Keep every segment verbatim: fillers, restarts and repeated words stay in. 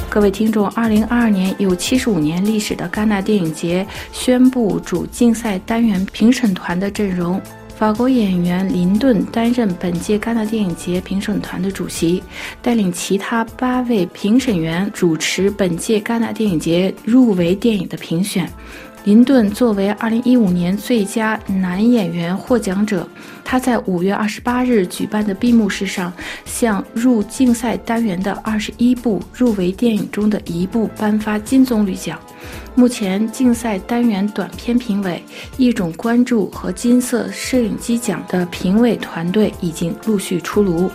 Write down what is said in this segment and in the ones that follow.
各位听众，二零二二年有七十五年历史的戛纳电影节宣布主竞赛单元评审团的阵容。法国演员林顿担任本届戛纳电影节评审团的主席，带领其他八位评审员主持本届戛纳电影节入围电影的评选。林顿作为二零一五年最佳男演员获奖者，他在五月二十八日举办的闭幕式上，向入竞赛单元的二十一部入围电影中的一部颁发金棕榈奖。目前竞赛单元短片评委、一种关注和金色摄影机奖的评委团队已经陆续出炉。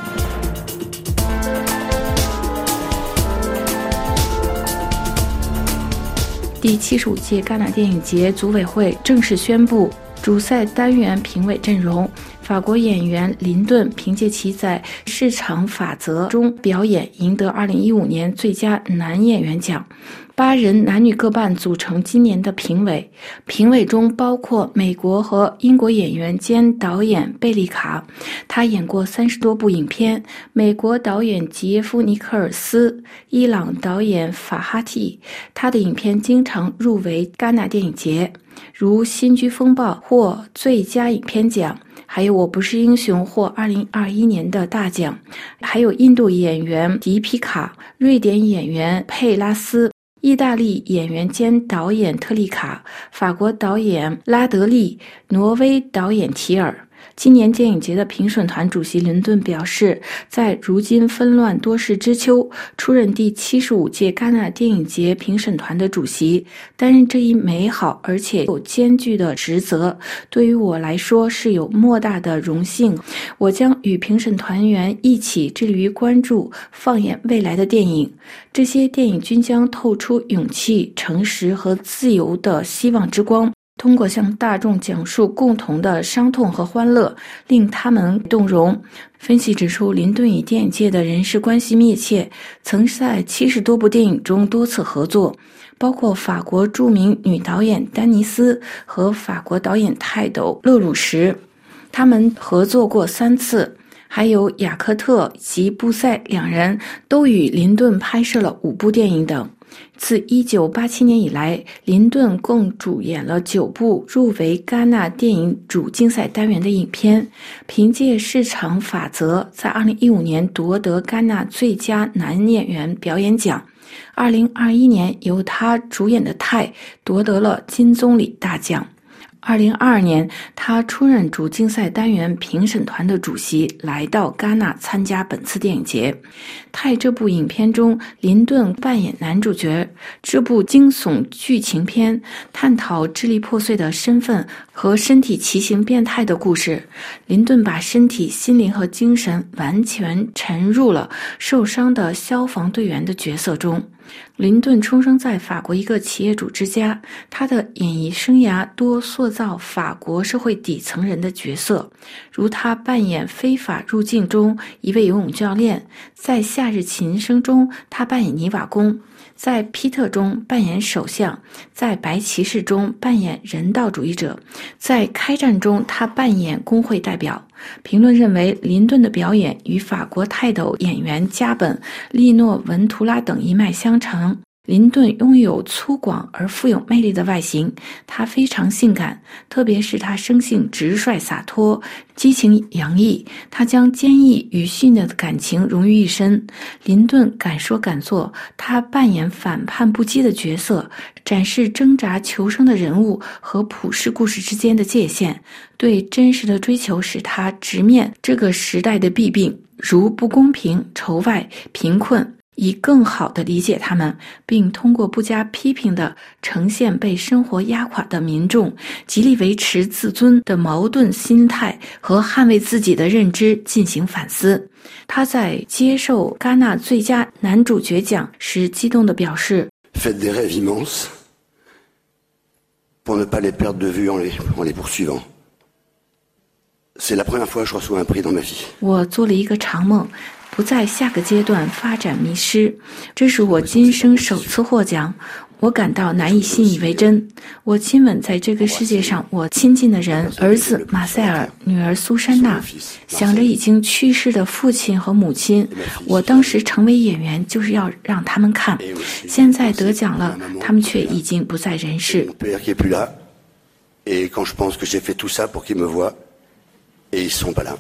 第七十五届戛纳电影节组委会正式宣布主赛单元评委阵容。法国演员林顿凭借其在《市场法则》中表演赢得二零一五年最佳男演员奖。八人男女各半组成今年的评委，评委中包括美国和英国演员兼导演贝利卡，他演过三十多部影片；美国导演吉耶夫·尼克尔斯，伊朗导演法哈蒂，他的影片经常入围戛纳电影节，如《新居风暴》获最佳影片奖，还有《我不是英雄》获二零二一年的大奖，还有印度演员迪皮卡、瑞典演员佩拉斯、意大利演员兼导演特丽卡、法国导演拉德利、挪威导演提尔。今年电影节的评审团主席林顿表示，在如今纷乱多事之秋，出任第七十五届戛纳电影节评审团的主席，担任这一美好而且有艰巨的职责，对于我来说是有莫大的荣幸。我将与评审团员一起致力于关注放眼未来的电影，这些电影均将透出勇气、诚实和自由的希望之光，通过向大众讲述共同的伤痛和欢乐，令他们动容。分析指出，林顿与电影界的人士关系密切，曾在七十多部电影中多次合作，包括法国著名女导演丹尼斯和法国导演泰斗勒鲁什，他们合作过三次。还有雅克特及布塞两人都与林顿拍摄了五部电影等。自一九八七年以来，林顿共主演了九部入围戛纳电影主竞赛单元的影片，凭借《市场法则》在二零一五年夺得戛纳最佳男演员表演奖。二零二一年由他主演的《泰》夺得了金棕榈大奖。二零二二年，他出任主竞赛单元评审团的主席，来到戛纳参加本次电影节。泰这部影片中，林顿扮演男主角。这部惊悚剧情片探讨支离破碎的身份和身体畸形变态的故事。林顿把身体、心灵和精神完全沉入了受伤的消防队员的角色中。林顿出生在法国一个企业主之家，他的演艺生涯多塑造法国社会底层人的角色，如他扮演非法入境中一位游泳教练，在夏日琴声中他扮演泥瓦工，在皮特中扮演首相，在白骑士中扮演人道主义者，在开战中他扮演工会代表。评论认为，林顿的表演与法国泰斗演员加本、利诺文图拉等一脉相承。林顿拥有粗犷而富有魅力的外形，他非常性感，特别是他生性直率洒脱，激情洋溢，他将坚毅与戏谑的感情融于一身。林顿敢说敢做，他扮演反叛不羁的角色，展示挣扎求生的人物和普世故事之间的界限。对真实的追求使他直面这个时代的弊病，如不公平、仇外、贫困，以更好地理解他们，并通过不加批评地呈现被生活压垮的民众，极力维持自尊的矛盾心态和捍卫自己的认知进行反思。他在接受戛纳最佳男主角奖时激动地表示 Faites des rêves immenses pour ne pas les perdre de vue en les, en les poursuivant. C'est la première fois que je reçois un prix dans ma vie. 我做了一个长梦，不在下个阶段发展迷失，这是我今生首次获奖。 我感到难以信以为真。我亲吻在这个世界上我亲近的人，儿子马塞尔，女儿苏珊娜，想着已经去世的父亲和母亲。我当时成为演员就是要让他们看，现在得奖了，他们却已经不在人世。 Et quand je pense que j'ai fait tout ça pour qu'ils me voient, et ils sont pas là.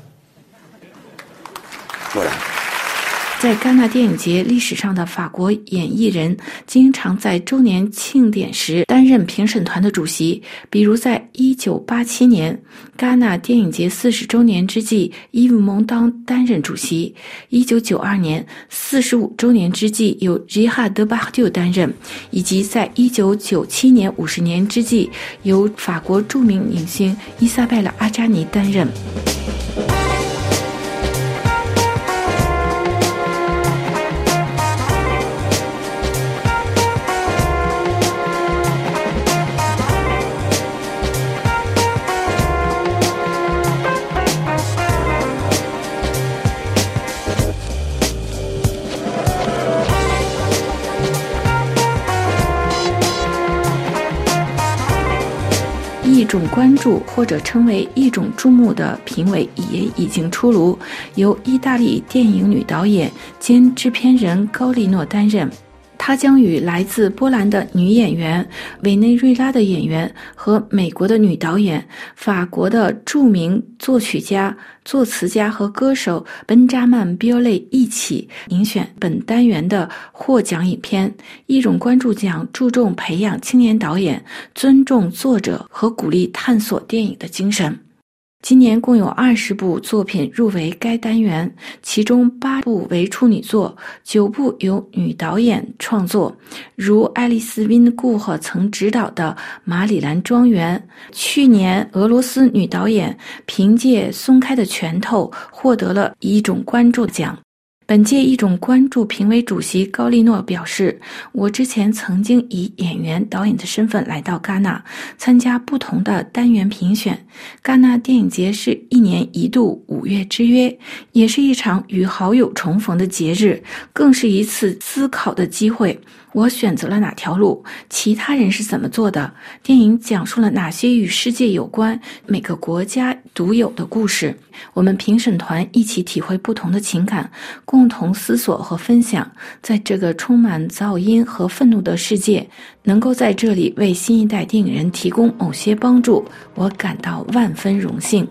Voilà. 在戛纳电影节历史上的法国演艺人经常在周年庆典时担任评审团的主席，比如在一九八七年戛纳电影节四十周年之际，伊夫蒙当担任主席；一九九二年四十五周年之际，由吉哈德巴丢担任，以及在一九九七年五十年之际，由法国著名影星伊莎贝拉·阿扎尼担任。一种关注或者称为一种注目的评委也已经出炉，由意大利电影女导演兼制片人高利诺担任。她将与来自波兰的女演员、委内瑞拉的演员和美国的女导演、法国的著名作曲家、作词家和歌手本扎曼·比奥雷一起评选本单元的获奖影片。一种关注奖注重培养青年导演，尊重作者和鼓励探索电影的精神。今年共有二十部作品入围该单元，其中八部为处女作，九部由女导演创作，如爱丽丝·温顾赫曾执导的《马里兰庄园》。去年俄罗斯女导演凭借《松开的拳头》获得了一种关注奖。本届一种关注评委主席高利诺表示，我之前曾经以演员导演的身份来到戛纳，参加不同的单元评选。戛纳电影节是一年一度五月之约，也是一场与好友重逢的节日，更是一次思考的机会。我选择了哪条路？其他人是怎么做的？电影讲述了哪些与世界有关、每个国家独有的故事？我们评审团一起体会不同的情感，共同思索和分享。在这个充满噪音和愤怒的世界，能够在这里为新一代电影人提供某些帮助，我感到万分荣幸。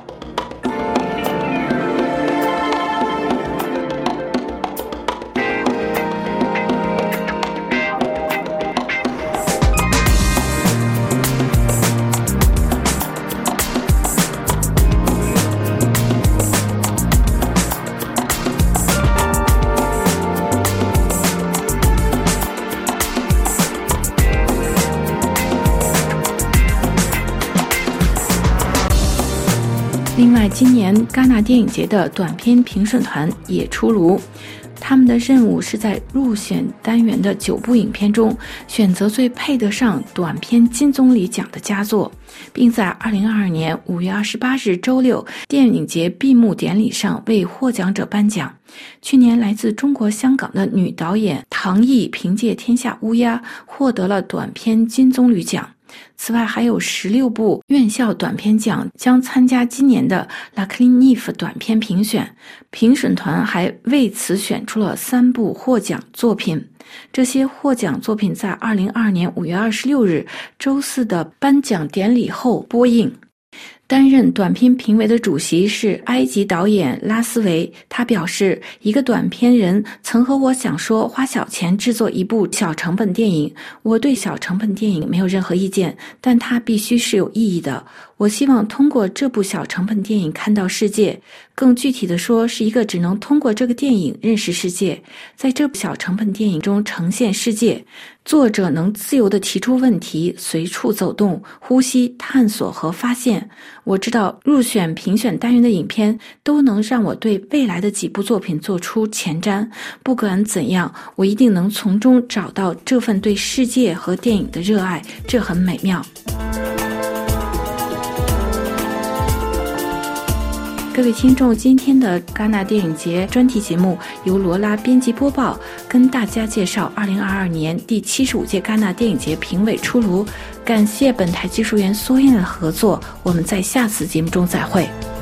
另外，今年戛纳电影节的短片评审团也出炉，他们的任务是在入选单元的九部影片中选择最配得上短片金棕榈奖的佳作，并在二零二二年五月二十八日周六电影节闭幕典礼上为获奖者颁奖。去年来自中国香港的女导演唐艺凭借《天下乌鸦》获得了短片金棕榈奖。此外，还有十六部院校短片奖将参加今年的拉克林尼夫短片评选，评审团还为此选出了三部获奖作品。这些获奖作品在二零二二年五月二十六日周四的颁奖典礼后播映。担任短片评委的主席是埃及导演拉斯维，他表示，一个短片人曾和我讲说花小钱制作一部小成本电影，我对小成本电影没有任何意见，但它必须是有意义的。我希望通过这部小成本电影看到世界，更具体的说，是一个只能通过这个电影认识世界，在这部小成本电影中呈现世界。作者能自由地提出问题，随处走动，呼吸、探索和发现。我知道入选评选单元的影片都能让我对未来的几部作品做出前瞻，不管怎样，我一定能从中找到这份对世界和电影的热爱，这很美妙。 各位听众，今天的戛纳电影节专题节目由罗拉编辑播报，跟大家介绍二零二二年第七十五届戛纳电影节评委出炉。感谢本台技术员苏燕的合作，我们在下次节目中再会。